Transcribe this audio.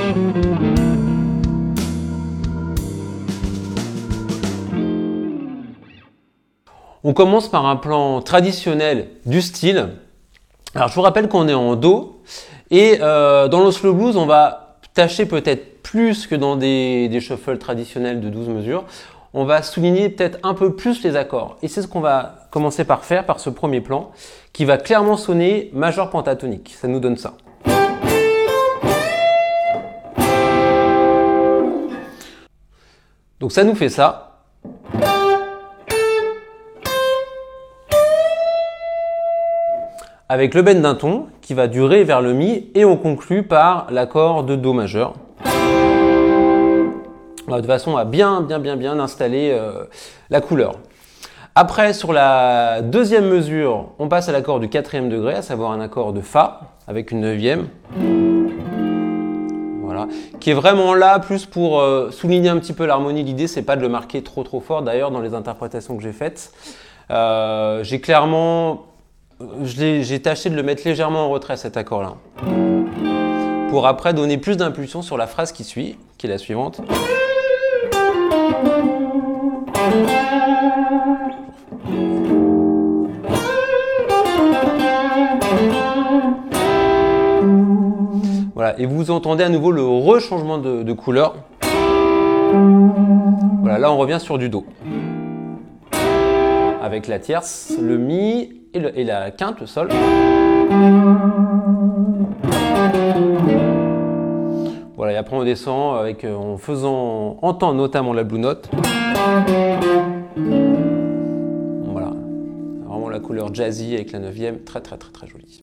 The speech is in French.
On commence par un plan traditionnel du style. Alors je vous rappelle qu'on est en Do et dans le slow blues on va tâcher peut-être plus que dans des shuffles traditionnels de 12 mesures. On va souligner peut-être un peu plus les accords et c'est ce qu'on va commencer par faire par ce premier plan qui va clairement sonner majeur pentatonique. Ça nous donne ça. Donc ça nous fait ça. Avec le bend d'un ton qui va du Ré vers le Mi et on conclut par l'accord de Do majeur. De façon à bien installer la couleur. Après, sur la deuxième mesure, on passe à l'accord du 4e degré, à savoir un accord de Fa avec une 9e. Voilà, qui est vraiment là plus pour souligner un petit peu l'harmonie. L'idée, c'est pas de le marquer trop fort. D'ailleurs, dans les interprétations que j'ai faites, j'ai clairement... J'ai tâché de le mettre légèrement en retrait cet accord-là. Pour après donner plus d'impulsion sur la phrase qui suit, qui est la suivante. Voilà, et vous entendez à nouveau le rechangement de couleur. Voilà, là on revient sur du Do. Avec la tierce, le Mi et la quinte, le Sol. Voilà, et après on descend avec, en faisant entendre notamment la Blue Note. Voilà, vraiment la couleur jazzy avec la 9e, très jolie.